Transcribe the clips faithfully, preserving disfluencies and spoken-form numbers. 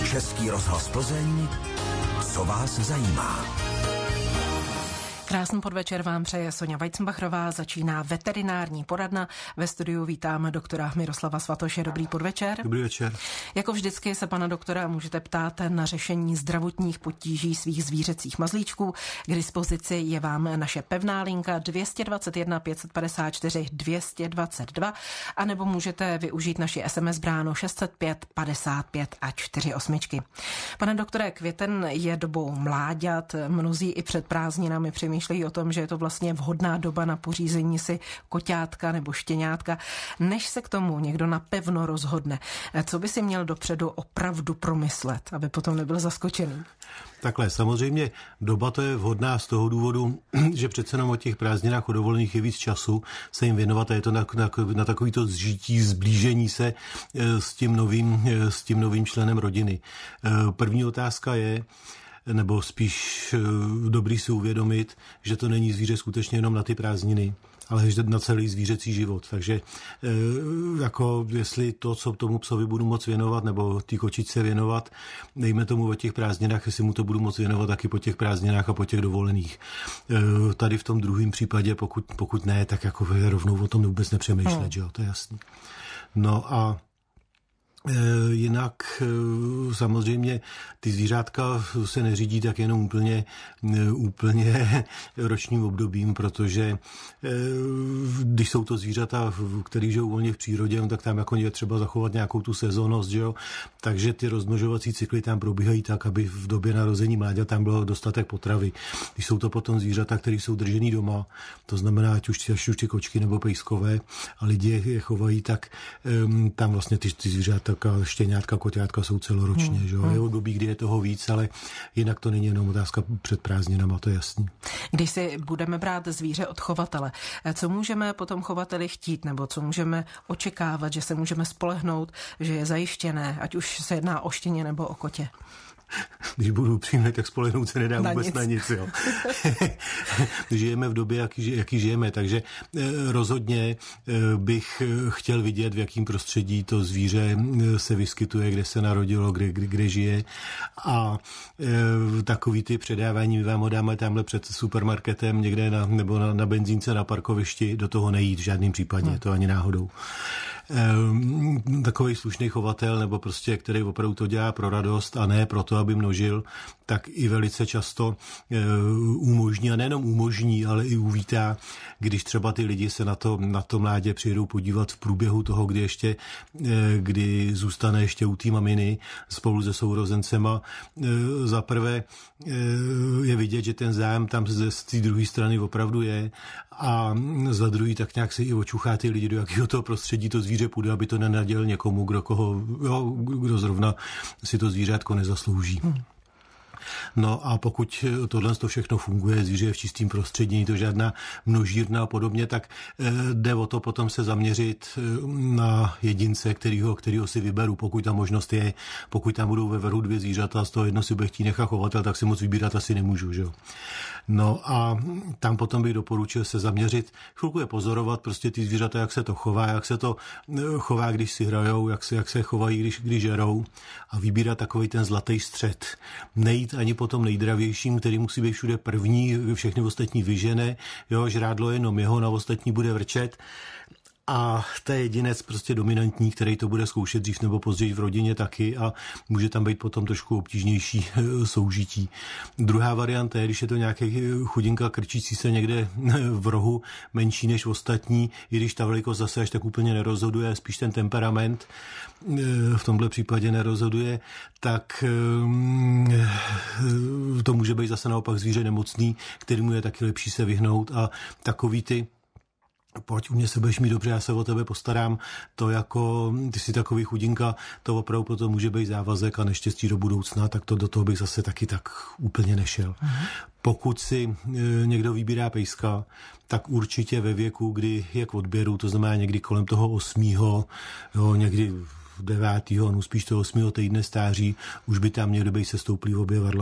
Český rozhlas Plzeň, co vás zajímá. Krásný podvečer vám přeje Sonja Weizenbachrová, začíná veterinární poradna. Ve studiu vítám doktora Miroslava Svatoše. Dobrý podvečer. Dobrý večer. Jako vždycky se pana doktora můžete ptát na řešení zdravotních potíží svých zvířecích mazlíčků. K dispozici je vám naše pevná linka dvě dvacet jedna pět set padesát čtyři dvě stě dvacet dva, anebo můžete využít naši es em es bránu šest set pět padesát pět a čtyři osmičky. Pane doktore, květen je dobou mláďat, mnozí i před prázdninami přemýšlejí o tom, že je to vlastně vhodná doba na pořízení si koťátka nebo štěňátka. Než se k tomu někdo napevno rozhodne, co by si měl dopředu opravdu promyslet, aby potom nebyl zaskočený? Takhle, samozřejmě doba to je vhodná z toho důvodu, že přece jenom o těch prázdninách o dovolených je víc času se jim věnovat a je to na, na, na takovýto zžití, zblížení se s tím novým, s tím novým členem rodiny. První otázka je, nebo spíš dobrý si uvědomit, že to není zvíře skutečně jenom na ty prázdniny, ale na celý zvířecí život. Takže jako jestli to, co tomu psovi budu moc věnovat, nebo té kočičce věnovat, dejme tomu o těch prázdninách, jestli mu to budu moc věnovat taky po těch prázdninách a po těch dovolených. Tady v tom druhém případě, pokud, pokud ne, tak jako rovnou o tom vůbec nepřemýšlet, hmm. že jo, to je jasný. No a jinak samozřejmě ty zvířátka se neřídí tak jenom úplně, úplně ročním obdobím, protože když jsou to zvířata, který žijou volně v přírodě, tak tam jako je třeba zachovat nějakou tu sezónnost, že jo? Takže ty rozmnožovací cykly tam probíhají tak, aby v době narození mláďat tam bylo dostatek potravy. Když jsou to potom zvířata, které jsou držený doma, to znamená ať už, ať už ty kočky nebo pejskové a lidi je chovají, tak um, tam vlastně ty, ty zvířata tak štěňátka, koťátka jsou celoročně, hmm. že jo. Je období, kdy je toho víc, ale jinak to není jenom otázka před prázdninama, to je jasný. Když si budeme brát zvíře od chovatele, co můžeme potom chovateli chtít, nebo co můžeme očekávat, že se můžeme spolehnout, že je zajištěné, ať už se jedná o štěně nebo o kotě? Když budu upřímný, tak spolehnout se nedá na vůbec nic. na nic. Jo. Žijeme v době, jaký, jaký žijeme, takže rozhodně bych chtěl vidět, v jakém prostředí to zvíře se vyskytuje, kde se narodilo, kde, kde, kde žije. A takový ty předávání, my vám ho dáme tamhle před supermarketem někde na, nebo na, na benzínce na parkovišti, do toho nejít v žádném případě, hmm. to ani náhodou. Takový slušný chovatel, nebo prostě, který opravdu to dělá pro radost a ne pro to, aby množil, tak i velice často umožní, a nejenom umožní, ale i uvítá, když třeba ty lidi se na to, na to mládě přijedou podívat v průběhu toho, kdy ještě, kdy zůstane ještě u té maminy spolu se sourozencema. Za prvé je vidět, že ten zájem tam z té druhé strany opravdu je, a za druhý tak nějak si i očuchá ty lidi, do jakého toho prostředí to zvíře půjde, aby to nenaděl někomu, kdo, koho, jo, kdo zrovna si to zvířátko nezaslouží. Hmm. No a pokud tohle to všechno funguje, zvíře je v čistém prostředí, není to žádná množírna a podobně, tak jde o to potom se zaměřit na jedince, kterýho, kterýho si vyberu, pokud ta možnost je. Pokud tam budou ve vrhu dvě zvířata, z toho jedno si bude chtít nechat chovatel, tak si moc vybírat asi nemůžu, že jo. No a tam potom bych doporučil se zaměřit, chvilku je pozorovat prostě ty zvířata, jak se to chová, jak se to chová, když si hrajou, jak se, jak se chovají, když, když žerou, a vybírat takový ten zlatý střed. Nejít ani po tom nejdravějším, který musí být všude první, všechny ostatní vyžene, jo, žrádlo jenom jeho, na ostatní bude vrčet. A to je jedinec prostě dominantní, který to bude zkoušet dřív nebo později v rodině taky, a může tam být potom trošku obtížnější soužití. Druhá varianta je, když je to nějaký chudinka krčící se někde v rohu, menší než ostatní, i když ta velikost zase až tak úplně nerozhoduje, spíš ten temperament v tomhle případě nerozhoduje, tak to může být zase naopak zvíře nemocný, kterému je taky lepší se vyhnout, a takový ty pojď, u mě se budeš mít dobře, já se o tebe postarám, to jako, ty jsi takový chudinka, to opravdu potom může být závazek a neštěstí do budoucna, tak to do toho bych zase taky tak úplně nešel. Mhm. Pokud si někdo vybírá pejska, tak určitě ve věku, kdy je k odběru, to znamená někdy kolem toho osmého, jo, někdy devátého, no spíš toho osmého týdne stáří, už by tam měly být sestouplý obě varlata.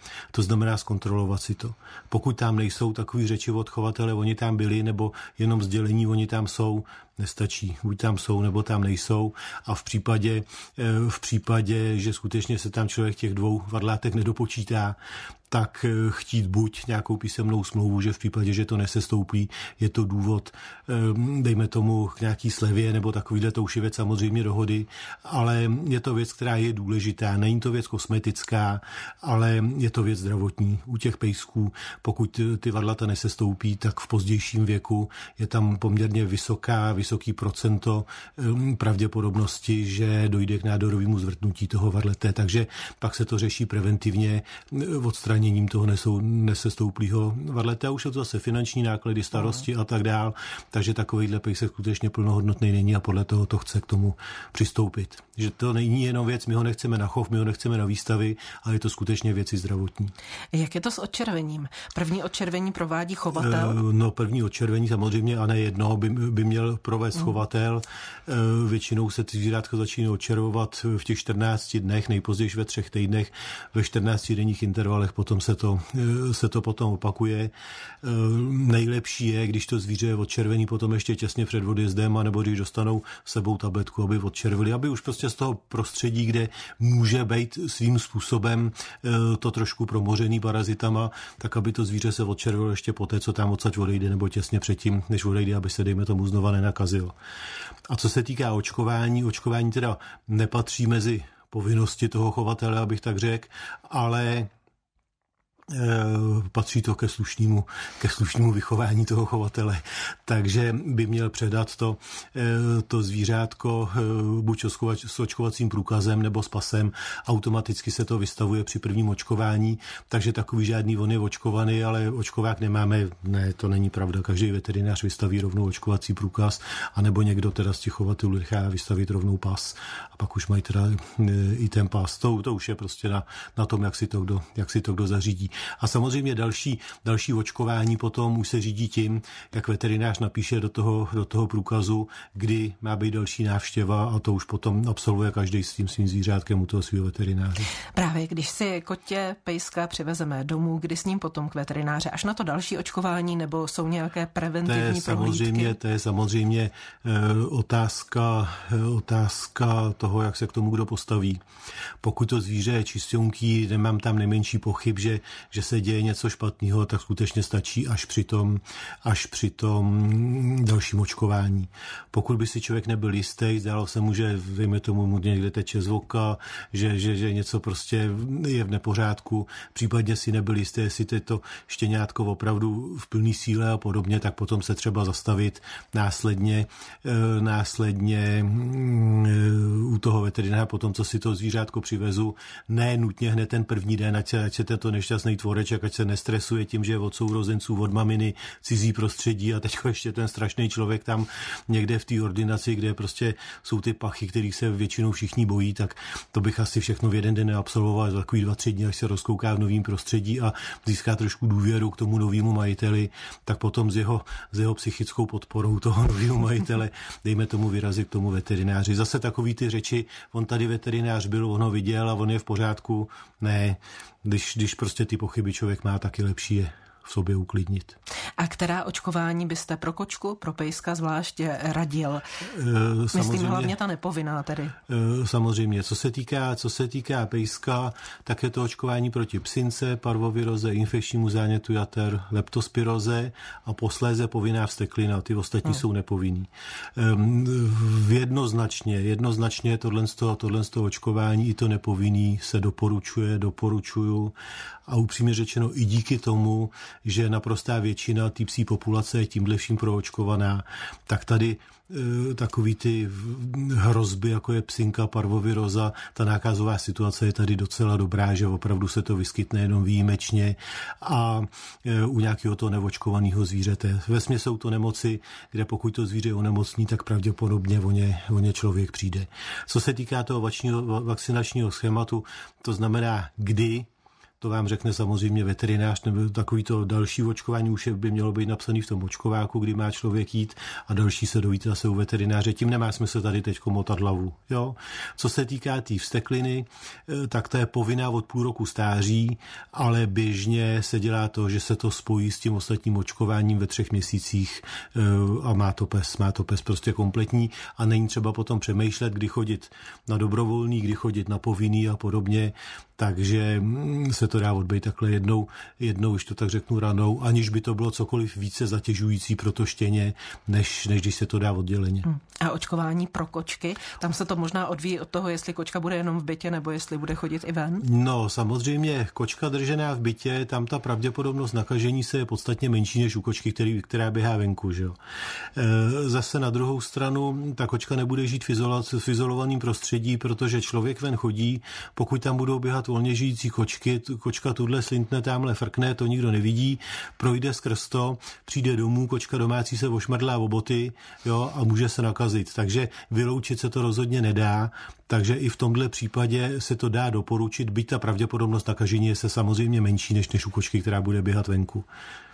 To znamená zkontrolovat si to. Pokud tam nejsou takový řeči od chovatele, oni tam byli, nebo jenom sdělení, oni tam jsou, nestačí. Buď tam jsou, nebo tam nejsou. A v případě, v případě, že skutečně se tam člověk těch dvou varlátek nedopočítá, tak chtít buď nějakou písemnou smlouvu, že v případě, že to nesestoupí, je to důvod, dejme tomu k nějaký slevě, nebo takovýhle, to už je věc samozřejmě dohody, ale je to věc, která je důležitá. Není to věc kosmetická, ale je to věc zdravotní. U těch pejsků, pokud ty varlata nesestoupí, tak v pozdějším věku je tam poměrně vysoká, vysoký procento pravděpodobnosti, že dojde k nádorovému zvrtnutí toho varlete, takže pak se to řeší preventivně odstraněním toho nesou, nesestouplýho varlete. A už je to zase finanční náklady, starosti a tak dál, takže takovýhle pejsek skutečně plnohodnotný není a podle toho to chce k tomu přistoupit. Že to není jenom věc, my ho nechceme na chov, my ho nechceme na výstavy, ale je to skutečně věci zdravotní. Jak je to s odčervením? První odčervení provádí chovatel? No první odčervení samozřejmě a ne jedno by, by měl provést mm. chovatel. Většinou se ty zvířátka začíná odčervovat v těch čtrnácti dnech, nejpozději ve třech týdnech, ve čtrnácti denních intervalech, potom se to, se to potom opakuje. Nejlepší je, když to zvíře je odčervený potom ještě těsně před odjezdem, anebo když dostanou sebou tabletku, aby odčervili, aby už prostě z toho prostředí, kde může být svým způsobem to trošku promořený parazitama, tak aby to zvíře se odčervilo ještě poté, co tam odsaď odejde, nebo těsně předtím, než odejde, aby se, dejme tomu, znova nenakazil. A co se týká očkování, očkování teda nepatří mezi povinnosti toho chovatele, abych tak řekl, ale patří to ke slušnému, ke slušnému vychování toho chovatele. Takže by měl předat to, to zvířátko buď s očkovacím průkazem nebo s pasem. Automaticky se to vystavuje při prvním očkování, takže takový žádný on je očkovaný, ale očkovák nemáme. Ne, to není pravda. Každý veterinář vystaví rovnou očkovací průkaz, anebo někdo teda z těch chovatelů nechá vystavit rovnou pas. A pak už mají teda i ten pas. To, to už je prostě na, na tom, jak si to kdo, jak si to kdo zařídí. A samozřejmě další, další očkování potom už se řídí tím, jak veterinář napíše do toho, do toho průkazu, kdy má být další návštěva a to už potom absolvuje každý s tím svým zvířátkem u toho svého veterináře. Právě když si kotě, pejska přivezeme domů, kdy s ním potom k veterináře, až na to další očkování nebo jsou nějaké preventivní to je samozřejmě, prohlídky? To je samozřejmě e, otázka, e, otázka toho, jak se k tomu kdo postaví. Pokud to zvíře je čistěnký, nemám tam nejmenší pochyb, že, že se děje něco špatného, tak skutečně stačí až při tom, až při tom dalším očkování. Pokud by si člověk nebyl jistý, zdálo se mu, že dejme tomu mu někde teče z voka, že, že, že něco prostě je v nepořádku, případně si nebyl jistý, jestli to je to štěňátko opravdu v plný síle a podobně, tak potom se třeba zastavit následně, následně u toho veterináře potom, co si to zvířátko přivezu, ne nutně hned ten první den, ať se, ať se tento nešťastný tvoreček, ať se nestresuje tím, že je od sourozenců, od maminy, cizí prostředí a teď ještě ten strašný člověk tam někde v té ordinaci, kde prostě jsou ty pachy, kterých se většinou všichni bojí, tak to bych asi všechno v jeden den neabsolvoval, za takový dva, tři dny, až se rozkouká v novém prostředí a získá trošku důvěru k tomu novému majiteli, tak potom s jeho, s jeho psychickou podporou toho nového majitele, dejme tomu vyrazit k tomu veterináři. Zase takový ty řeči, on tady veterinář byl, on ho viděl a on je v pořádku. Ne, když, když prostě ty pochyby člověk má, taky lepší je v sobě uklidnit. A která očkování byste pro kočku, pro pejska zvláště radil? E, Myslím hlavně ta nepovinná tedy. E, samozřejmě. Co se týká, co se týká pejska, tak je to očkování proti psince, parvoviroze, infekčnímu zánětu jater, leptospiroze a posléze povinná vzteklina. Ty ostatní hmm. jsou nepovinný. E, jednoznačně, jednoznačně tohle, tohle očkování i to nepovinný se doporučuje, doporučuju a upřímně řečeno i díky tomu, že naprostá většina té psí populace je tímhle vším proočkovaná, tak tady e, takový ty hrozby, jako je psinka, parvoviroza, ta nákazová situace je tady docela dobrá, že opravdu se to vyskytne jenom výjimečně a e, u nějakého toho neočkovaného zvířete. Vesměs jsou to nemoci, kde pokud to zvíře onemocní, tak pravděpodobně o ně, o ně člověk přijde. Co se týká toho vakcinačního schématu, to znamená kdy, to vám řekne samozřejmě veterinář, nebo takový to další očkování už by mělo být napsaný v tom očkováku, kdy má člověk jít, a další se dovíte zase u veterináře. Tím nemá smysl tady teď motat hlavu. Jo? Co se týká té tý vztekliny, tak to je povinná od půl roku stáří, ale běžně se dělá to, že se to spojí s tím ostatním očkováním ve třech měsících a má to pes, má to pes prostě kompletní a není třeba potom přemýšlet, kdy chodit na dobrovolný, kdy chodit na povinný a podobně, takže se to dá odbejt takhle jednou, jednou, když to tak řeknu, ranou, aniž by to bylo cokoliv více zatěžující pro to štěně, než, než když se to dá odděleně. A očkování pro kočky, tam se to možná odvíjí od toho, jestli kočka bude jenom v bytě, nebo jestli bude chodit i ven? No, samozřejmě, kočka držená v bytě, tam ta pravděpodobnost nakažení se je podstatně menší než u kočky, který, která běhá venku. Že jo? Zase na druhou stranu, ta kočka nebude žít v, izolaci, v izolovaném prostředí, protože člověk ven chodí, pokud tam budou běhat volně žijící kočky, kočka tudle slintne, tamhle frkne, to nikdo nevidí, projde skrz to, přijde domů, kočka domácí se ošmrdlá o boty, jo, a může se nakazit. Takže vyloučit se to rozhodně nedá, takže i v tomhle případě se to dá doporučit, byť ta pravděpodobnost nakažení je se samozřejmě menší než, než u kočky, která bude běhat venku.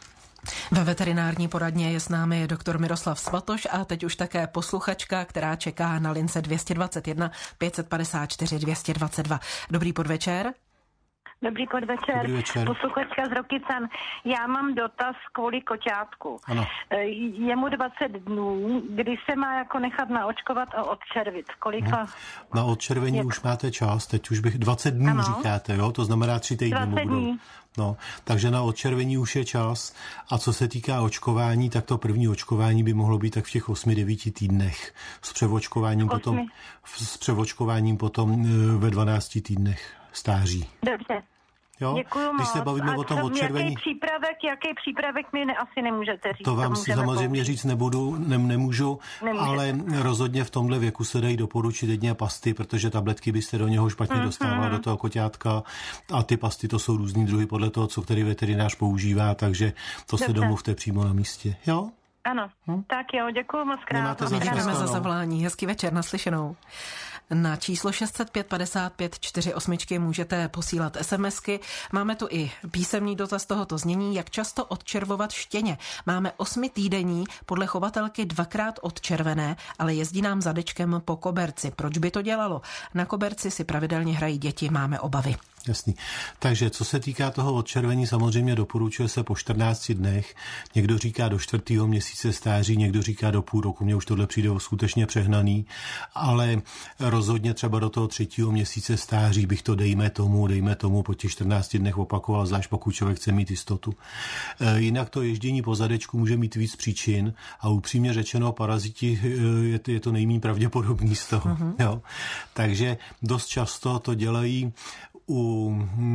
Ve veterinární poradně je s námi doktor Miroslav Svatoš a teď už také posluchačka, která čeká na lince dvě stě dvacet jedna pět set padesát čtyři dvě stě dvacet dva. Dobrý podvečer. Dobrý podvečer, Dobrý večer. Posluchačka z Rokycan. Já mám dotaz kvůli koťátku. Ano. Je mu dvacet dnů, kdy se má jako nechat naočkovat a odčervit. Kolika? No. Na odčervení je... už máte čas, teď už bych dvacet dnů ano. říkáte, jo? To znamená tři týdny mu budou. No, takže na odčervení už je čas. A co se týká očkování, tak to první očkování by mohlo být tak v těch osmi devíti týdnech. S převočkováním potom, s převočkováním potom ve dvanácti týdnech stáří. Dobře. Jo? Děkuju Když se bavíme moc. o tom odčervení... Jaký přípravek, jaký přípravek mi ne, asi nemůžete říct. To vám to samozřejmě koupit. říct nebudu, ne, nemůžu, Nemůžete. Ale rozhodně v tomhle věku se dají doporučit jedně pasty, protože tabletky byste do něho špatně mm-hmm. dostávala, do toho koťátka, a ty pasty to jsou různý druhy podle toho, co který veterinář používá, takže to Dobře. se domluvte přímo na místě. Jo? Ano, hm? Tak jo, děkuju moc krát. Děkujeme za zavolání, hezký večer, naslyšenou. Na číslo šest set pět padesát pět čtyřicet osm můžete posílat SMSky. Máme tu i písemný dotaz tohoto znění, jak často odčervovat štěně. Máme osmi týdení, podle chovatelky dvakrát odčervené, ale jezdí nám zadečkem po koberci. Proč by to dělalo? Na koberci si pravidelně hrají děti, máme obavy. Jasný. Takže co se týká toho odčervení, samozřejmě doporučuje se po čtrnácti dnech. Někdo říká do čtvrtého měsíce stáří, někdo říká do půl roku. Mně už tohle přijde skutečně přehnaný, ale rozhodně třeba do toho třetího měsíce stáří bych to dejme tomu, dejme tomu po těch čtrnácti dnech opakoval, zvlášť pokud člověk chce mít jistotu. E, jinak to ježdění po zadečku může mít víc příčin a upřímně řečeno paraziti je to, je to nejméně pravděpodobný z toho. Mm-hmm. Jo. Takže dost často to dělají u,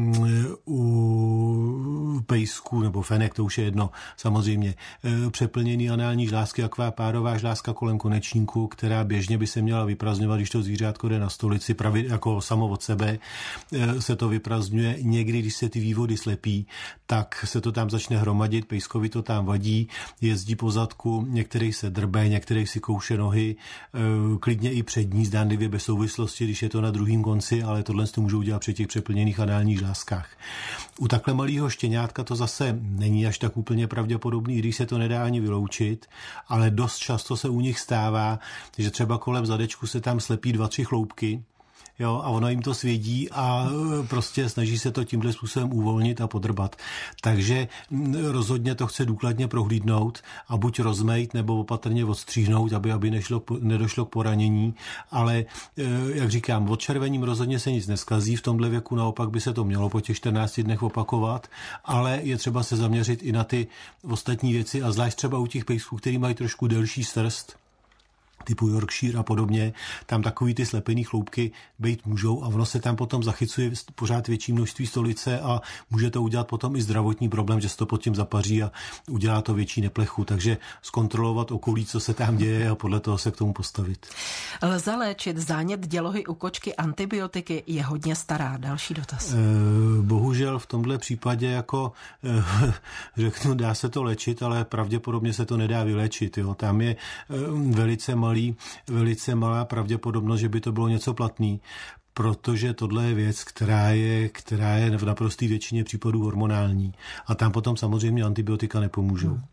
u pejsků nebo fenek, to už je jedno, samozřejmě. Přeplněný anální žlázky, taková párová žlázka kolem konečníku, která běžně by se měla vyprazňovat, když to zvířátko jde na stolici, pravě jako samo od sebe, se to vyprazňuje. Někdy, když se ty vývody slepí, tak se to tam začne hromadit, pejskovi to tam vadí, jezdí po zadku, některý se drbe, některý si kouše nohy, klidně i přední, zdánlivě bez souvislosti, když je to na druhém konci, ale tohle to můžou dělat při těch přeplněných análních žlázkách. U takhle malého štěňátka to zase není až tak úplně pravděpodobný, když se to nedá ani vyloučit, ale dost často se u nich stává, že třeba kolem zadečku se tam slepí dva, tři chloupky, jo, a ono jim to svědí a prostě snaží se to tímhle způsobem uvolnit a podrbat. Takže rozhodně to chce důkladně prohlídnout a buď rozmejt nebo opatrně odstříhnout, aby, aby nešlo, nedošlo k poranění, ale jak říkám, odčervením rozhodně se nic neskazí, v tomhle věku naopak by se to mělo po těch čtrnácti dnech opakovat, ale je třeba se zaměřit i na ty ostatní věci a zvlášť třeba u těch pejsků, který mají trošku delší srst, typu Yorkshire a podobně, tam takový ty slepený chloupky být můžou a ono se tam potom zachycuje pořád větší množství stolice a může to udělat potom i zdravotní problém, že se to pod tím zapaří a udělá to větší neplechu. Takže zkontrolovat okolí, co se tam děje a podle toho se k tomu postavit. Lze léčit zánět dělohy u kočky antibiotiky, je hodně stará. Další dotaz. E, bohužel v tomhle případě jako e, řeknu, dá se to léčit, ale pravděpodobně se to nedá vyléčit. Jo. Tam je e, velice malý malý, velice malá pravděpodobnost, že by to bylo něco platný, protože tohle je věc, která je, která je v naprosté většině případů hormonální. A tam potom samozřejmě antibiotika nepomůžou. Hmm.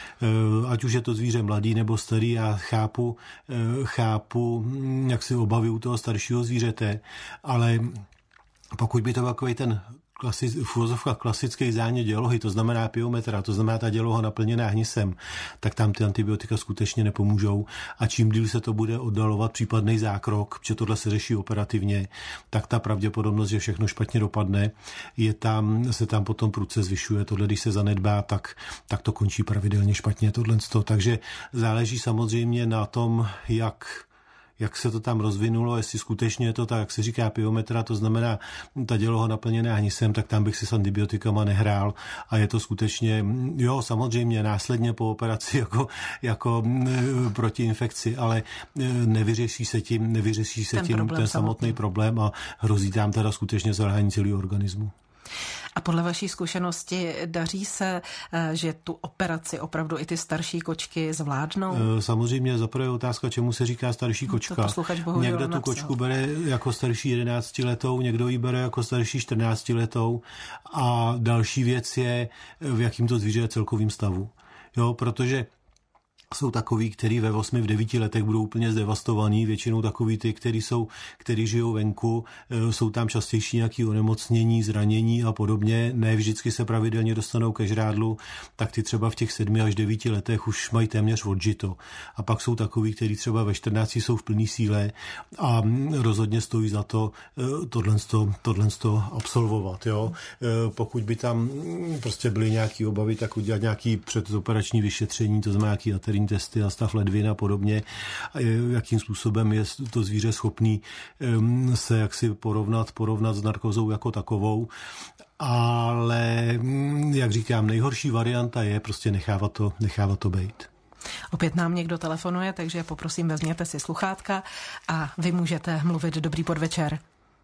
Ať už je to zvíře mladý nebo starý, já chápu, chápu jak si obavy u toho staršího zvířete, ale pokud by to byl takový ten Klasic, v uvozovkách klasický zánět dělohy, to znamená pyometra, to znamená ta děloha naplněná hnisem, tak tam ty antibiotika skutečně nepomůžou a čím díl se to bude oddalovat případný zákrok, protože tohle se řeší operativně, tak ta pravděpodobnost, že všechno špatně dopadne, je tam, se tam potom prudce zvyšuje. Tohle, když se zanedbá, tak, tak to končí pravidelně špatně tohle. Takže záleží samozřejmě na tom, jak jak se to tam rozvinulo, jestli skutečně je to tak, jak se říká pyometra, to znamená ta děloha naplněná hnisem, tak tam bych si s antibiotikama nehrál a je to skutečně, jo, samozřejmě následně po operaci jako, jako proti infekci, ale nevyřeší se tím, nevyřeší se ten tím ten samotný problém a hrozí tam teda skutečně selhání celého organismu. A podle vaší zkušenosti daří se, že tu operaci opravdu i ty starší kočky zvládnou? Samozřejmě zaprvé otázka, čemu se říká starší kočka. Někdo tu kočku bere jako starší jedenáctiletou, někdo ji bere jako starší čtrnáctiletou a další věc je, v jakým to zvíře je celkovým stavu. Jo, protože jsou takový, který ve osmi, v devíti letech budou úplně zdevastovaní, většinou takový ty, který jsou, který žijou venku, jsou tam častější nějaké onemocnění, zranění a podobně, ne vždycky se pravidelně dostanou ke žrádlu, tak ty třeba v těch sedmi až devíti letech už mají téměř odžito. A pak jsou takový, který třeba ve čtrnácti jsou v plný síle a rozhodně stojí za to tohle, tohle absolvovat. Jo? Pokud by tam prostě byly nějaké obavy, tak udělat nějaké předoperační vyšetření, to znamená nějaký aterí testy a stav ledvin a podobně, a jakým způsobem je to zvíře schopný se jaksi porovnat, porovnat s narkozou jako takovou. Ale, jak říkám, nejhorší varianta je prostě nechávat to, nechávat to bejt. Opět nám někdo telefonuje, takže poprosím, vezměte si sluchátka a vy můžete mluvit. Dobrý podvečer.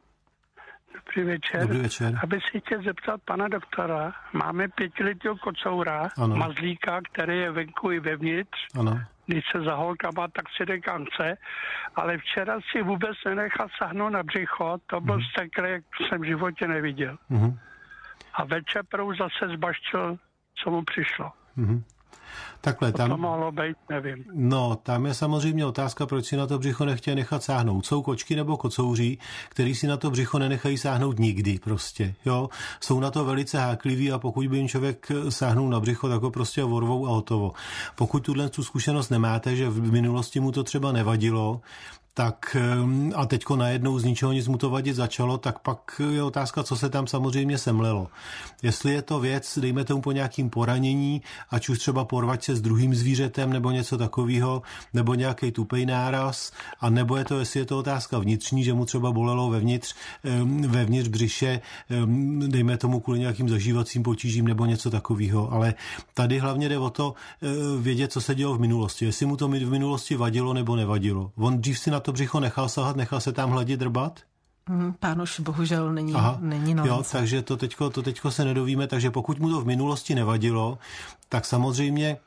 Dobrý večer. Dobrý večer. Aby si chtěl zeptat pana doktora, máme pětiletého kocoura, ano. mazlíka, který je venku i vevnitř. Ano. Když se za holkama, tak si jde kam chce, ale včera si vůbec nenechal sáhnout na břicho, to byl mm-hmm. steklý, jak jsem v životě neviděl. Mm-hmm. A večer prou zase zbaštil, co mu přišlo. Mm-hmm. Takhle, tam, to mohlo být, nevím. No, tam je samozřejmě otázka, proč si na to břicho nechtějí nechat sáhnout. Jsou kočky nebo kocouří, který si na to břicho nenechají sáhnout nikdy prostě, jo. Jsou na to velice hákliví a pokud by jim člověk sáhnul na břicho, tak ho prostě vorvou a hotovo. Pokud tuhle tu zkušenost nemáte, že v minulosti mu to třeba nevadilo, tak a teďko najednou z ničeho nic mu to vadit začalo, tak pak je otázka, co se tam samozřejmě semlelo. Jestli je to věc, dejme tomu po nějakým poranění, ať už třeba porvať se s druhým zvířetem nebo něco takového, nebo nějaký tupej náraz, a nebo je to, jestli je to otázka vnitřní, že mu třeba bolelo vevnitř, vevnitř břiše, dejme tomu kvůli nějakým zažívacím potížím nebo něco takového. Ale tady hlavně jde o to vědět, co se dělo v minulosti. Jestli mu to v minulosti vadilo nebo nevadilo. On dřív si na to břicho nechal sahat, nechal se tam hladit, drbat? Hmm, pán už bohužel není, není na Jo, takže to teďko, to teďko se nedovíme, takže pokud mu to v minulosti nevadilo, tak samozřejmě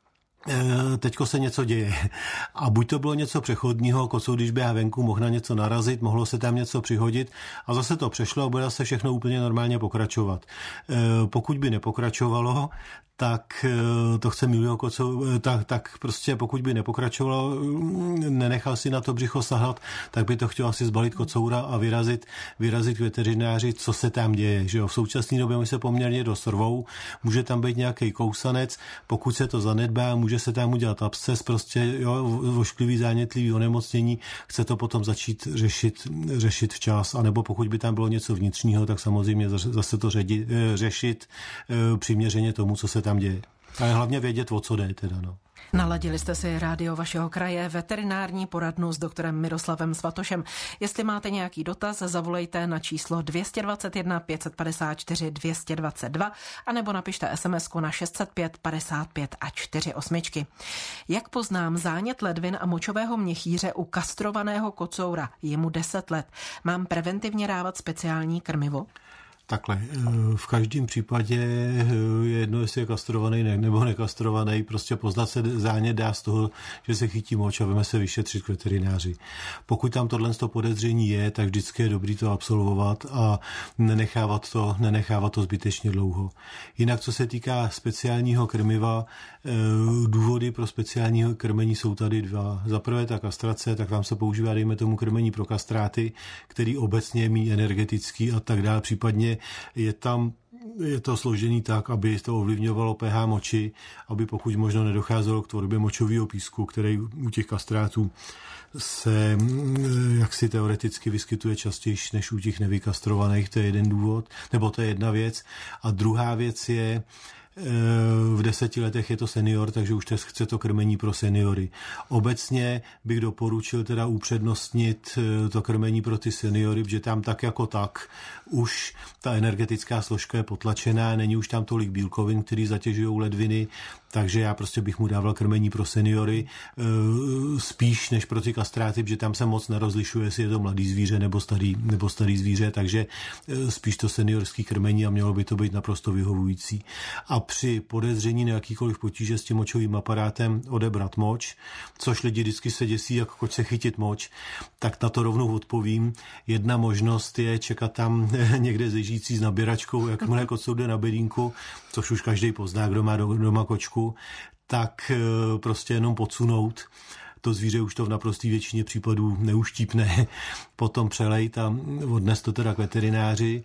teďko se něco děje. A buď to bylo něco přechodního, kocour, když běhá venku, mohl na něco narazit, mohlo se tam něco přihodit a zase to přešlo a bude se všechno úplně normálně pokračovat. Pokud by nepokračovalo, tak to chce milého kocour, tak, tak prostě pokud by nepokračovalo, nenechal si na to břicho sahat, tak by to chtěl asi zbalit kocoura a vyrazit, vyrazit k veterináři, co se tam děje. Že jo? V současné době se poměrně dost rvou, může tam být nějaký kousanec, pokud se to zanedbá, může se tam udělat absces, prostě jo, vošklivý, zánětlivý onemocnění, chce to potom začít řešit, řešit včas, anebo pokud by tam bylo něco vnitřního, tak samozřejmě zase to ředi, řešit přiměřeně tomu, co se tam děje. Ale hlavně vědět, o co jde teda, no. Naladili jste si rádio vašeho kraje, veterinární poradnu s doktorem Miroslavem Svatošem. Jestli máte nějaký dotaz, zavolejte na číslo dvě dva jedna pět pět čtyři dvě dva dva anebo napište SMSku na šest set pět padesát pět a čtyři osmičky. Jak poznám zánět ledvin a močového měchýře u kastrovaného kocoura? Je mu deset let. Mám preventivně dávat speciální krmivo? Takhle, v každém případě je jedno, jestli je kastrovaný nebo nekastrovaný, prostě poznat se zánět dá z toho, že se chytí moč a veme se vyšetřit k veterináři. Pokud tam tohle podezření je, tak vždycky je dobrý to absolvovat a nenechávat to, nenechávat to zbytečně dlouho. Jinak, co se týká speciálního krmiva, důvody pro speciálního krmení jsou tady dva. Za prvé ta kastrace, tak tam se používá, dejme tomu, krmení pro kastráty, který obecně je méně energetický a tak dále. Případně je tam je to složený tak, aby to ovlivňovalo pH moči, aby pokud možno nedocházelo k tvorbě močového písku, který u těch kastrátů se jaksi teoreticky vyskytuje častěji než u těch nevykastrovaných. To je jeden důvod, nebo to je jedna věc. A druhá věc je, v deseti letech je to senior, takže už teď chce to krmení pro seniory. Obecně bych doporučil teda upřednostnit to krmení pro ty seniory, protože tam tak jako tak už ta energetická složka je potlačená, není už tam tolik bílkovin, který zatěžují ledviny, takže já prostě bych mu dával krmení pro seniory spíš než pro ty kastráty, protože tam se moc nerozlišuje, jestli je to mladý zvíře nebo starý, nebo starý zvíře, takže spíš to seniorský krmení a mělo by to být naprosto vyhovující. A při podezření na jakýkoliv potíže s tím močovým aparátem odebrat moč, což lidi vždycky se děsí, jak koč se chytit moč, tak na to rovnou odpovím. Jedna možnost je čekat tam někde zežící s nabíračkou, jakmile kocour jde na bedínku, což už každý pozná, kdo má doma kočku, tak prostě jenom podsunout. To zvíře už to v naprosté většině případů neuštípne, potom přelejt a odnes to teda k veterináři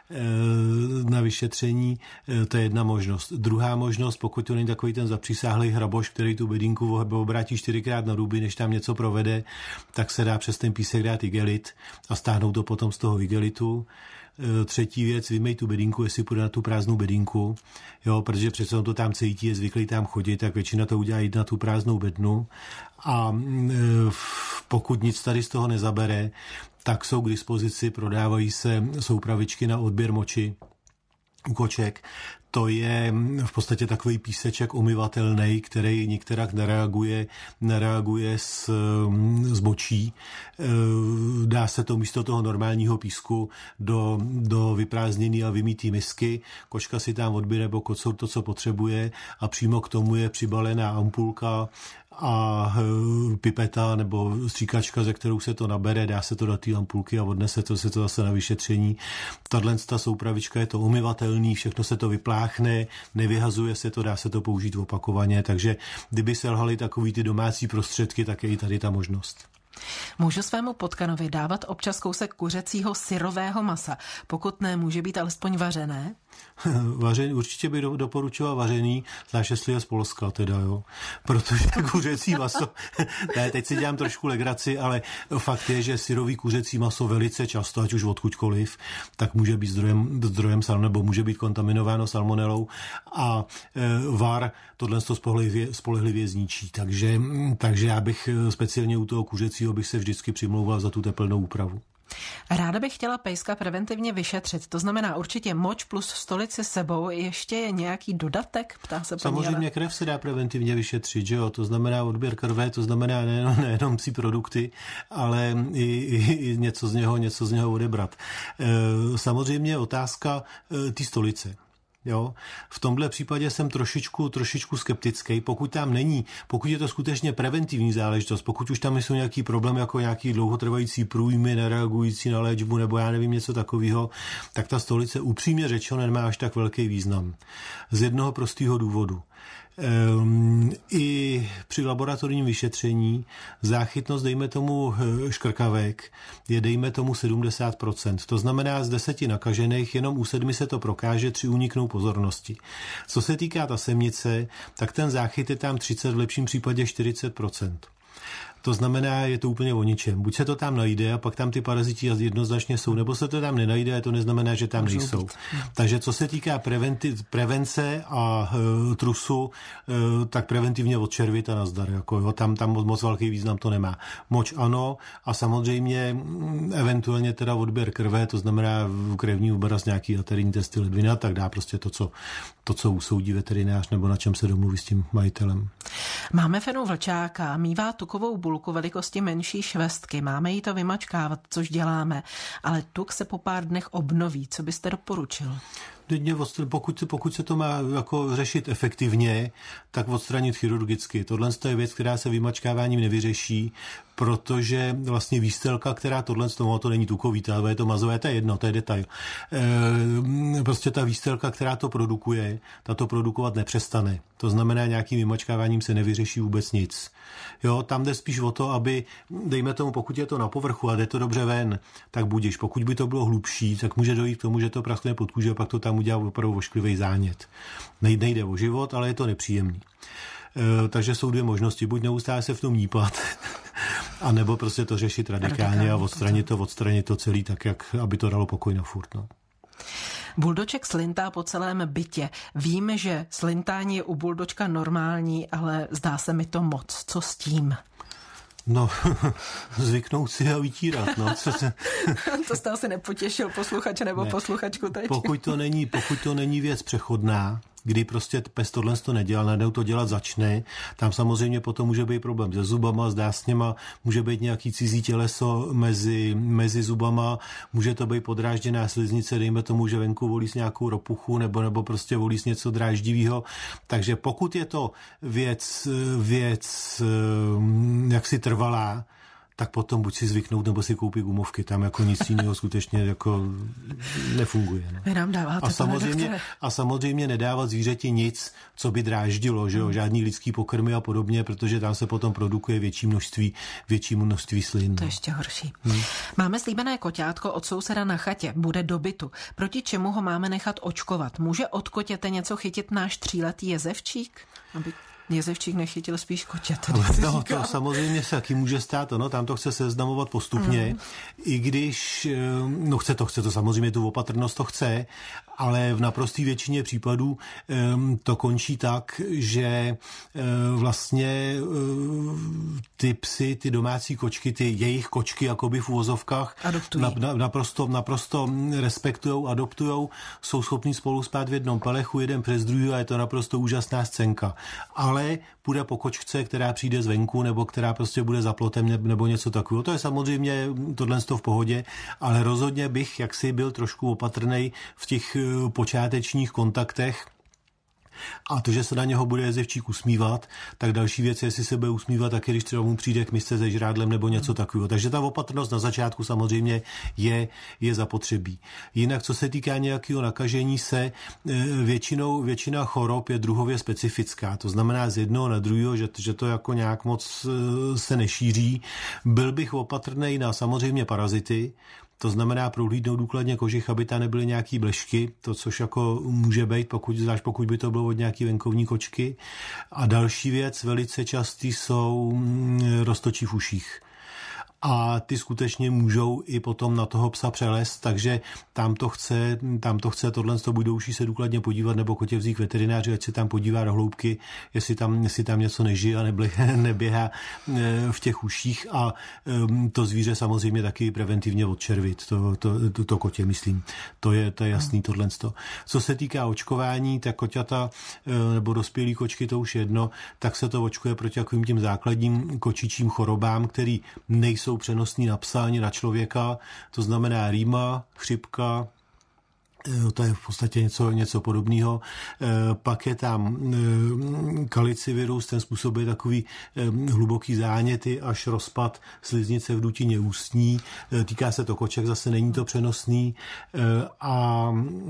na vyšetření, to je jedna možnost. Druhá možnost, pokud to není takový ten zapřísáhlej hraboš, který tu bedínku obrátí čtyřikrát na ruby, než tam něco provede, tak se dá přes ten písek dát igelit a stáhnout to potom z toho igelitu. Třetí věc, vymej tu bedínku, jestli půjde na tu prázdnou bedínku, jo, protože přece on to tam cítí, je zvyklý tam chodit, tak většina to udělá jít na tu prázdnou bednu a pokud nic tady z toho nezabere, tak jsou k dispozici, prodávají se soupravičky na odběr moči u koček. To je v podstatě takový píseček umyvatelný, který některak nereaguje, nereaguje s, s močí. Dá se to místo toho normálního písku do, do vyprázdněný a vymýtý misky. Kočka si tam odběre nebo kocour to, co potřebuje a přímo k tomu je přibalená ampulka a pipeta nebo stříkačka, ze kterou se to nabere, dá se to do té ampulky a odnese to se to zase na vyšetření. Tahle ta soupravička je to umyvatelný, všechno se to vypláchne, nevyhazuje se to, dá se to použít opakovaně, takže kdyby selhaly takový ty domácí prostředky, tak je i tady ta možnost. Můžu svému potkanovi dávat občas kousek kuřecího syrového masa, pokud ne, může být alespoň vařené? Vařený, určitě bych doporučoval vařený, zvlášť jestli je z Polska teda, jo. Protože kuřecí maso, ne, teď si dělám trošku legraci, ale fakt je, že syrový kuřecí maso velice často, ať už odkudkoliv, tak může být zdrojem, zdrojem sal, nebo může být kontaminováno salmonelou a e, var tohle to spolehlivě, spolehlivě zničí. Takže, takže já bych speciálně u toho kuřecího bych se vždycky přimlouval za tu teplnou úpravu. Ráda bych chtěla pejska preventivně vyšetřit, to znamená určitě moč plus stolici sebou, ještě je nějaký dodatek, ptá se paní. Samozřejmě krev se dá preventivně vyšetřit, že jo, to znamená odběr krve, to znamená nejenom, nejenom psí produkty, ale i, i, i něco z něho, něco z něho odebrat. E, samozřejmě otázka e, té stolice. Jo? V tomhle případě jsem trošičku, trošičku skeptický, pokud tam není, pokud je to skutečně preventivní záležitost, pokud už tam jsou nějaký problém jako nějaký dlouhotrvající průjmy, nereagující na léčbu nebo já nevím něco takového, tak ta stolice upřímně řečeno nemá až tak velký význam. Z jednoho prostého důvodu. I při laboratorním vyšetření záchytnost, dejme tomu škrkavek, je dejme tomu sedmdesát procent. To znamená, z deseti nakažených jenom u sedmi se to prokáže, tři uniknou pozornosti. Co se týká ta semnice, tak ten záchyt je tam třicet, v lepším případě čtyřicet procent. To znamená, je to úplně o ničem. Buď se to tam najde a pak tam ty paraziti jednoznačně jsou, nebo se to tam nenajde a to neznamená, že tam nejsou. Takže co se týká preventi- prevence a e, trusu, e, tak preventivně odčervit a nazdar. Jako, jo, tam, tam moc, moc velký význam to nemá. Moč ano a samozřejmě eventuálně teda odběr krve, to znamená krevní úbraz, nějaký arterijní testy ledviny a tak dá prostě to, co, to, co usoudí veterinář nebo na čem se domluví s tím majitelem. Máme Fenu Vlčáka, mívá tukovou bulu půlku velikosti menší švestky. Máme jí to vymačkávat, což děláme, ale tuk se po pár dnech obnoví. Co byste doporučil? Pokud, pokud se to má jako řešit efektivně, tak odstranit chirurgicky. Tohle je věc, která se vymačkáváním nevyřeší, protože vlastně výstelka, která tohle z toho, to není tukový, ale je to mazové, to je jedno, to je detail. E, prostě ta výstelka, která to produkuje, ta to produkovat nepřestane. To znamená, nějakým vymačkáváním se nevyřeší vůbec nic. Jo, tam jde spíš o to, aby, dejme tomu, pokud je to na povrchu a jde to dobře ven, tak budiš. Pokud by to bylo hlubší, tak může dojít k tomu, že to praskne pod kůži a pak to tam udělá opravdu ošklivý zánět. Nejde o život, ale je to nepříjemný. E, takže jsou dvě možnosti. Buď neustále se v tom nípat, a nebo prostě to řešit radikálně a odstranit to, odstranit to celý tak, jak aby to dalo pokoj na furt. No. Buldoček slintá po celém bytě. Víme, že slintání je u buldočka normální, ale zdá se mi to moc. Co s tím? No, zvyknout si a vytírat. No. Co se... To jste asi nepotěšil posluchače nebo ne. posluchačku teď. Pokud to není, pokud to není věc přechodná, kdy prostě pes tohle to nedělal, najednou to dělat začne, tam samozřejmě potom může být problém se zubama, s dásněma, může být nějaký cizí těleso mezi, mezi zubama, může to být podrážděná sliznice, dejme tomu, že venku volí s nějakou ropuchu nebo, nebo prostě volí s něco dráždivého. Takže pokud je to věc, věc jaksi trvalá, tak potom buď si zvyknout, nebo si koupit gumovky. Tam jako nic jiného skutečně jako nefunguje. No. Vy nám dáváte, a, samozřejmě, a samozřejmě nedávat zvířeti nic, co by dráždilo, že jo? Žádný lidský pokrmy a podobně, protože tam se potom produkuje větší množství, větší množství slin. To je ještě horší. Hmm. Máme slíbené koťátko od souseda na chatě, bude do bytu. Proti čemu ho máme nechat očkovat? Může od kotěte něco chytit náš tříletý jezevčík? Aby... Jezevčík nechytil spíš koťata. No, to samozřejmě se taky může stát, no, tam to chce seznamovat postupně, mm. i když, no chce to, chce to samozřejmě, tu opatrnost to chce, ale v naprosté většině případů um, to končí tak, že uh, vlastně uh, ty psy, ty domácí kočky, ty jejich kočky jakoby v uvozovkách na, na, naprosto, naprosto respektujou, adoptujou, jsou schopní spolu spát v jednom pelechu, jeden přes druhý a je to naprosto úžasná scénka. Ale bude po kočce, která přijde zvenku nebo která prostě bude za plotem nebo něco takového. To je samozřejmě tohle v pohodě, ale rozhodně bych jaksi byl trošku opatrnej v těch počátečních kontaktech. A to, že se na něho bude jezevčík usmívat, tak další věc je, jestli se bude usmívat taky, když třeba mu přijde k misce se žrádlem nebo něco takového. Takže ta opatrnost na začátku samozřejmě je, je zapotřebí. Jinak, co se týká nějakého nakažení se, většinou, většina chorob je druhově specifická. To znamená z jednoho na druhého, že, že to jako nějak moc se nešíří. Byl bych opatrnej na samozřejmě parazity. To znamená prohlídnout důkladně kožich, aby tam nebyly nějaký blešky, to, což jako může být, pokud, zvlášť pokud by to bylo od nějaký venkovní kočky. A další věc, velice častý jsou roztočí v uších. A ty skutečně můžou i potom na toho psa přelézt, takže tam to chce, tam to chce tohle, to buď do uší se důkladně podívat, nebo kotě vzít k veterináři, ať se tam podívá do hloubky, jestli tam, jestli tam něco nežije a neběhá v těch uších a to zvíře samozřejmě taky preventivně odčervit, to, to, to, to kotě, myslím. To je, to je jasný tohle. Co se týká očkování, tak koťata nebo dospělí kočky, to už jedno, tak se to očkuje proti takovým tím základním kočičím chorobám, který nejsou přenosný na psa ani na člověka, to znamená rýma, chřipka, to je v podstatě něco, něco podobného. Pak je tam kalicivirus, ten způsobuje takový hluboký záněty až rozpad sliznice v dutině ústní. Týká se to koček, zase není to přenosný. A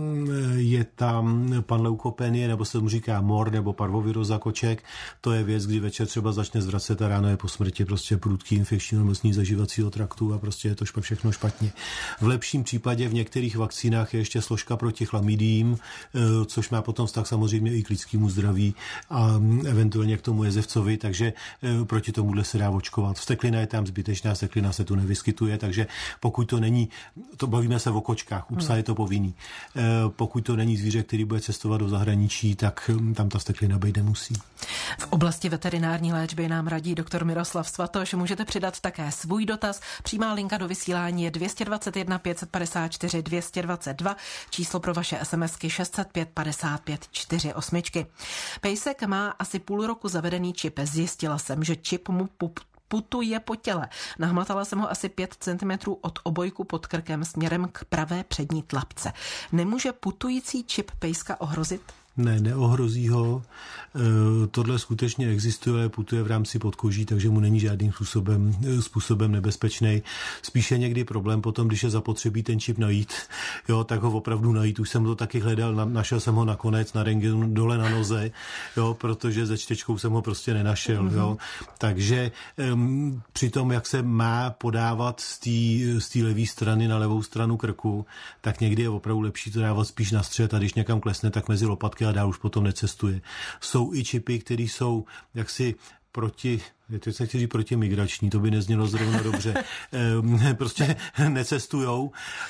je tam panleukopenie, nebo se tomu říká mor, nebo parvoviroza koček. To je věc, kdy večer třeba začne zvracet a ráno je po smrti prostě prudký infekční nemocný zažívacího traktu a prostě je to všechno špatně. V lepším případě v některých vakcínách je ještě složka proti chlamidím, což má potom vztah samozřejmě i k lidskému zdraví a eventuálně k tomu jezevcovi, takže proti tomuhle se dá očkovat. Vsteklina je tam zbytečná, vsteklina se tu nevyskytuje, takže pokud to není, to bavíme se o kočkách, u psa je to povinný. Pokud to není zvíře, který bude cestovat do zahraničí, tak tam ta vsteklina být nemusí. V oblasti veterinární léčby nám radí doktor Miroslav Svatoš. Můžete přidat také svůj dotaz. Přímá linka do vysílání je dvě stě dvacet jedna pět set padesát čtyři dvě stě dvacet dva, číslo pro vaše SMSky šest set pět padesát pět čtyři osm. Pejsek má asi půl roku zavedený čip. Zjistila jsem, že čip mu putuje po těle. Nahmatala jsem ho asi pět centimetrů od obojku pod krkem směrem k pravé přední tlapce. Nemůže putující čip pejska ohrozit? Ne, neohrozí ho. E, tohle skutečně existuje, ale putuje v rámci podkoží, takže mu není žádným způsobem, způsobem nebezpečný. Spíše někdy problém potom, když je zapotřebí ten čip najít, jo, tak ho opravdu najít. Už jsem to taky hledal, na, našel jsem ho nakonec na rentgenu dole na noze, jo, protože se čtečkou jsem ho prostě nenašel. Mm-hmm. Jo. Takže um, při tom, jak se má podávat z té levé strany na levou stranu krku, tak někdy je opravdu lepší to dávat spíš na střed a když někam klesne, tak mezi lopatky a dál už potom necestuje. Jsou i čipy, které jsou jaksi proti, teď se chci říct protimigrační, to by neznělo zrovna dobře, e, prostě necestujou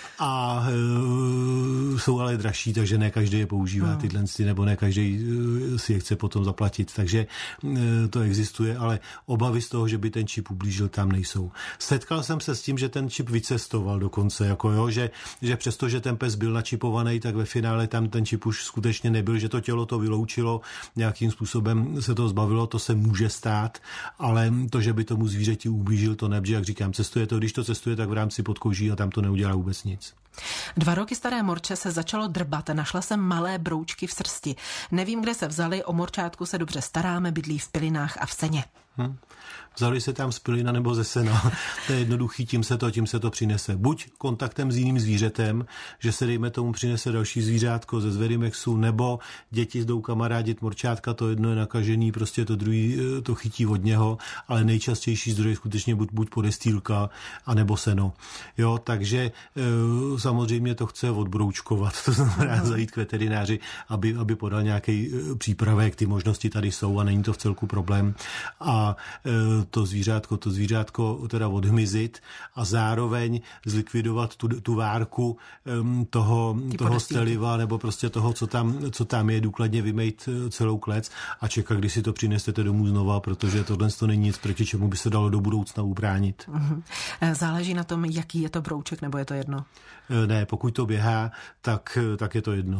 a e, jsou ale dražší, takže ne každý je používá no. tyhle, nebo ne každý si je chce potom zaplatit, takže e, to existuje, ale obavy z toho, že by ten čip ublížil, tam nejsou. Setkal jsem se s tím, že ten čip vycestoval dokonce, jako jo, že, že přesto, že ten pes byl načipovaný, tak ve finále tam ten čip už skutečně nebyl, že to tělo to vyloučilo, nějakým způsobem se to zbavilo, to se může stát, ale to, že by tomu zvířeti ublížil, to ne, že jak říkám, cestuje to, když to cestuje, tak v rámci podkoží a tam to neudělá vůbec nic. Dva roky staré morče se začalo drbat, našla jsem malé broučky v srsti. Nevím, kde se vzali, o morčátku se dobře staráme, bydlí v pilinách a v seně. Hmm. Vzali se tam z pilina nebo ze sena. To je jednoduchý, tím se to, tím se to přinese. Buď kontaktem s jiným zvířetem, že se dejme tomu přinese další zvířátko ze Zverimexu, nebo děti jdou kamarádit morčátka, to jedno je nakažený, prostě to druhý to chytí od něho, ale nejčastější zdroj je skutečně buď, buď podestýlka, anebo seno. Jo, takže e, samozřejmě to chce odbroučkovat, to znamená zajít k veterináři, aby, aby podal nějaký přípravek, ty možnosti tady jsou a není to v celku problém. A e, to zvířátko, to zvířátko teda odhmyzit a zároveň zlikvidovat tu, tu várku um, toho, toho steliva nebo prostě toho, co tam, co tam je, důkladně vymejt celou klec a čekat, když si to přinesete domů znova, protože tohle to není nic, proti čemu by se dalo do budoucna ubránit. Mm-hmm. Záleží na tom, jaký je to brouček, nebo je to jedno? Ne, pokud to běhá, tak, tak je to jedno.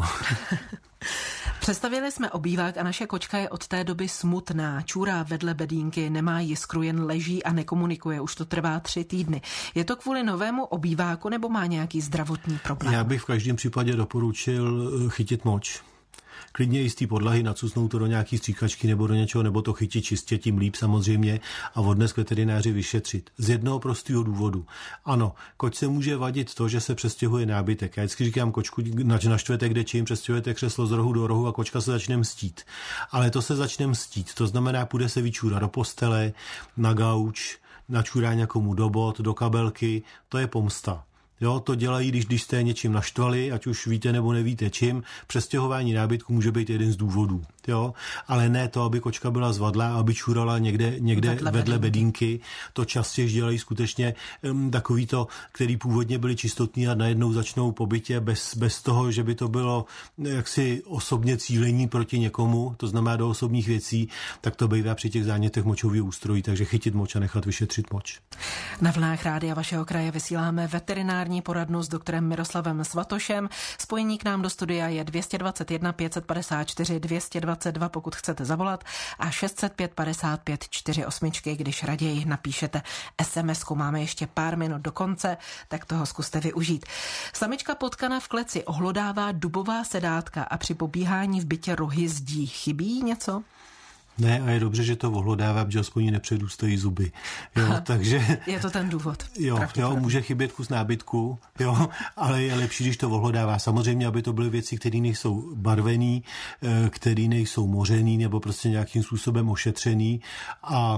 Představili jsme obývák a naše kočka je od té doby smutná. Čůrá vedle bedínky, nemá jiskru, jen leží a nekomunikuje. Už to trvá tři týdny. Je to kvůli novému obýváku nebo má nějaký zdravotní problém? Já bych v každém případě doporučil chytit moč. Klidně i z té podlahy nacucnout to do nějaký stříkačky nebo do něčeho, nebo to chytit čistě, tím líp samozřejmě a odnes k veterináři vyšetřit. Z jednoho prostého důvodu. Ano, koč se může vadit to, že se přestěhuje nábytek. Já vždycky říkám kočku, naštvete kde čím, přestěhujete křeslo z rohu do rohu a kočka se začne mstít. Ale to se začne mstít, to znamená, půjde se vyčůrat do postele, na gauč, načůrá někomu do bot, do kabelky, to je pomsta. Jo, to dělají, když, když jste něčím naštvali, ať už víte nebo nevíte čím. Přestěhování nábytku může být jeden z důvodů. Jo? Ale ne to, aby kočka byla zvadlá, aby čurala někde, někde vedle, vedle bedínky. To častěji dělají skutečně um, takový to, který původně byli čistotní a najednou začnou po bytě bez, bez toho, že by to bylo jaksi osobně cílení proti někomu, to znamená do osobních věcí, tak to bývá při těch zánětech močového ústrojí, takže chytit moč a nechat vyšetřit moč. Na vlnách Rádia vašeho kraje vysíláme veterinární poradnu s doktorem Miroslavem Svatošem. Spojení k nám do studia je dvě stě dvacet jedna pět set padesát čtyři dvě stě dvacet dva, pokud chcete zavolat, a šest set pět padesát pět čtyřicet osm, když raději napíšete es em esku. Máme ještě pár minut do konce, tak toho zkuste využít. Samička potkana v kleci ohlodává dubová sedátka a při pobíhání v bytě rohy zdí. Chybí něco? Ne, a je dobře, že to ohlodává, protože aspoň nepředůstají zuby. Jo, takže... Je to ten důvod. Jo, jo, může chybět kus nábytku, jo, ale je lepší, když to ohlodává. Samozřejmě, aby to byly věci, které nejsou barvený, které nejsou mořený nebo prostě nějakým způsobem ošetřený a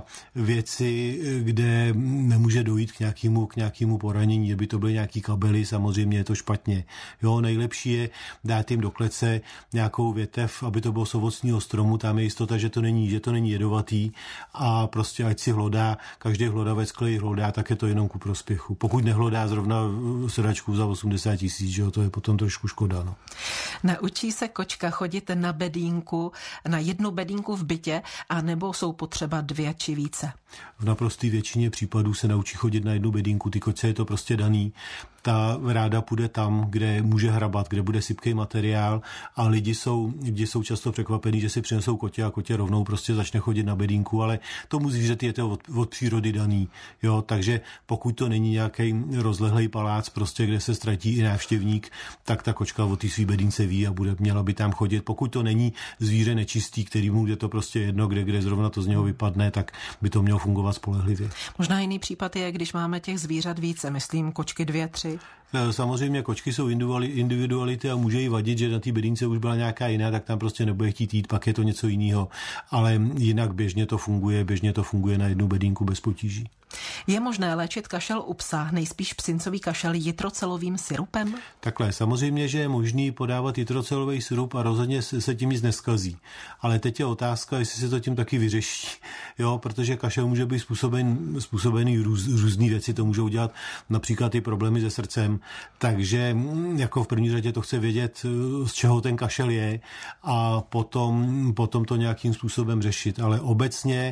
věci, kde nemůže dojít k nějakému, k nějakému poranění, kdyby to byly nějaký kabely, samozřejmě je to špatně. Jo, nejlepší je dát jim do klece nějakou větev, aby to bylo z ovocního stromu, tam je jistota, že to není že to není jedovatý a prostě ať si hlodá, každý hlodavec, který hlodá, tak je to jenom ku prospěchu. Pokud nehlodá zrovna sedačku za osmdesát tisíc, že jo, to je potom trošku škoda. No. Naučí se kočka chodit na bedínku, na jednu bedínku v bytě, a nebo jsou potřeba dvě či více? V naprosté většině případů se naučí chodit na jednu bedínku, ty kočce je to prostě daný. ta ráda půjde tam, kde může hrabat, kde bude sypký materiál a lidi jsou, lidi jsou často překvapení, že si přinesou kotě a kotě rovnou prostě začne chodit na bedínku, ale tomu zvířeti je to od, od přírody daný. Jo, takže pokud to není nějaký rozlehlej palác, prostě, kde se ztratí i návštěvník, tak ta kočka o té svý bedínce ví a bude, měla by tam chodit. Pokud to není zvíře nečistý, který mu je to prostě jedno, kde, kde zrovna to z něho vypadne, tak by to mělo fungovat spolehlivě. Možná jiný případ je, když máme těch zvířat více, myslím kočky dvě, tři. Samozřejmě kočky jsou individuality a může jí vadit, že na té bedínce už byla nějaká jiná, tak tam prostě nebude chtít jít, pak je to něco jiného. Ale jinak běžně to funguje, běžně to funguje na jednu bedínku bez potíží. Je možné léčit kašel u psa, nejspíš psincový kašel, jitrocelovým syrupem? Takhle, samozřejmě, že je možný podávat jitrocelový syrup a rozhodně se tím nic neskazí. Ale teď je otázka, jestli se to tím taky vyřeší. Jo, protože kašel může být způsoben, způsobený růz, různý věci, to můžou dělat například i problémy se srdcem. Takže jako v první řadě to chce vědět, z čeho ten kašel je a potom, potom to nějakým způsobem řešit. Ale obecně,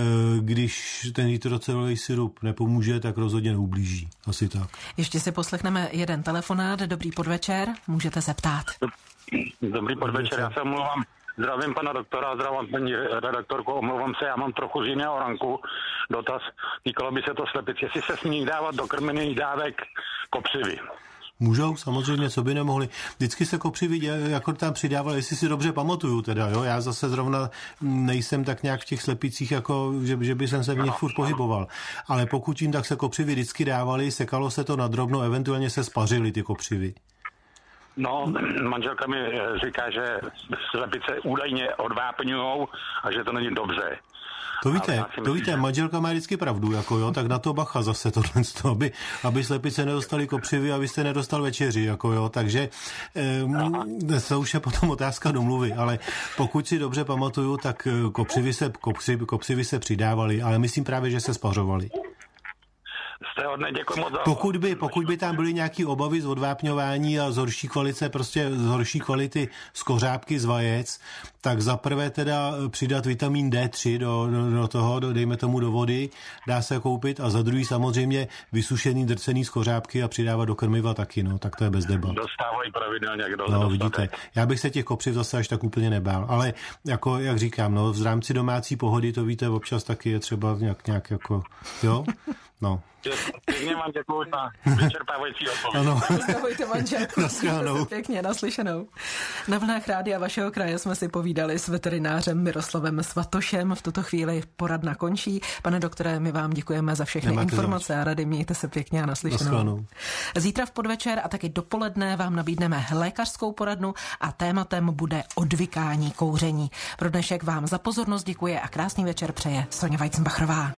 když ten jitrocelový syrup nepomůže, tak rozhodně neublíží. Asi tak. Ještě si poslechneme jeden telefonát. Dobrý podvečer, můžete se ptát. Dobrý podvečer, já se omlouvám. Zdravím pana doktora, zdravím paní redaktorku, omlouvám se, já mám trochu z jiného ranku dotaz. Týkalo by se to slepic, jestli se smí dávat do krmených dávek kopřivy. Můžou, samozřejmě, co by nemohli. Vždycky se kopřivy jako tam přidávali, jestli si dobře pamatuju teda, jo. Já zase zrovna nejsem tak nějak v těch slepicích, jako, že, že by jsem se v nich furt pohyboval. Ale pokud jim, tak se kopřivy vždycky dávali, sekalo se to na drobno, eventuálně se spařily ty kopřivy. No, manželka mi říká, že slepice údajně odvápňujou a že to není dobře. To víte, to víte, manželka má vždycky pravdu, jako jo, tak na to bacha zase tohle, aby, aby slepice nedostali kopřivy a vy jste nedostal večeři, jako jo, takže eh, to už je potom otázka domluvy, ale pokud si dobře pamatuju, tak kopřivy se, kopřivy, kopřivy se přidávaly, ale myslím právě, že se spařovaly. Pokud by, pokud by tam byly nějaké obavy z odvápňování a z horší kvality, prostě z horší kvality z kořápky, z vajec, tak za prvé teda přidat vitamin D tři do, do, do toho, do, dejme tomu do vody, dá se koupit a za druhý samozřejmě vysušený, drcený z kořápky a přidávat do krmiva taky, no, tak to je bez debat. Dostávají pravidelně, kdo No, vidíte, já bych se těch kopřiv zase až tak úplně nebál, ale jako, jak říkám, no, v rámci domácí pohody, to víte, občas taky je třeba nějak, nějak jako, jo, no. Pěkně vám děkuju za vyčerpávající odpověď. Ano. Pozdravujte manželku. Naschledanou. Pěkně, naslyšenou. Na vlnách rádia vašeho kraje jsme si povídali s veterinářem Miroslavem Svatošem. V tuto chvíli poradna končí. Pane doktore, my vám děkujeme za všechny Nemáte informace zač. a rady. Mějte se pěkně a naslyšenou. Naschledanou. Zítra v podvečer a taky dopoledne vám nabídneme lékařskou poradnu a tématem bude odvykání kouření. Pro dnešek vám za pozornost děkuje a krásný večer přeje Sonja Weizenbachrová.